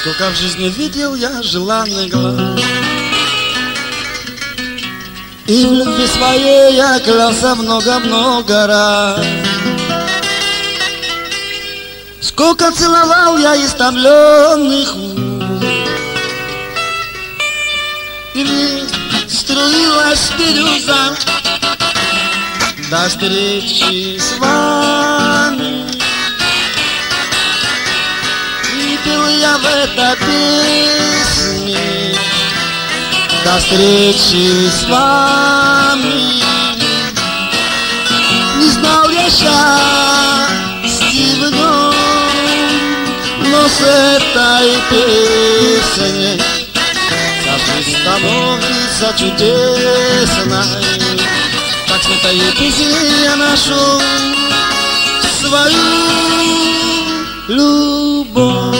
Сколько в жизни видел я желанный глаз, и в любви своей я клялся много-много раз. Сколько целовал я истомленных уст, или струилась бирюза до встречи с вами. И пел я в этой песне до встречи с вами. Не знал я счастья в нем, но с этой песней вся жизнь становится чудесной. Так с этой песней я нашел свою любовь.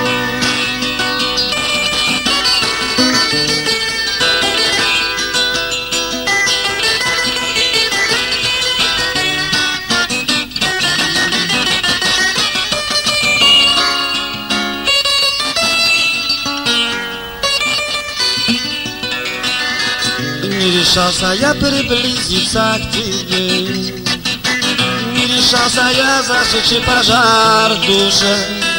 Не решался я приблизиться к тебе, не решался я зажечь пожар в душе,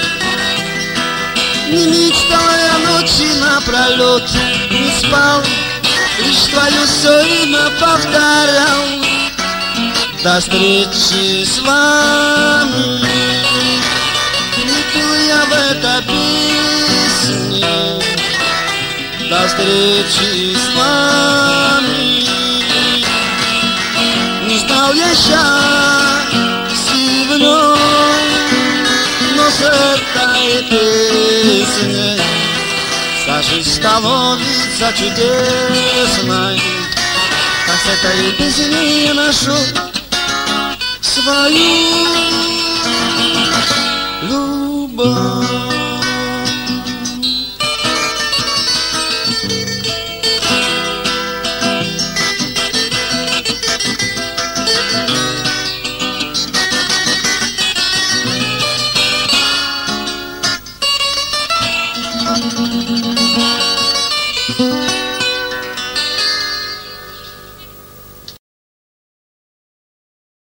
не мечтал я ночи напролет, не спал, лишь твое все имя повторял до встречи с вами. Не пил я в этой песне до встречи с вами. Не знал я счастья в нем, но с этой песней вся жизнь становится чудесной. Так с этой песней я нашел свою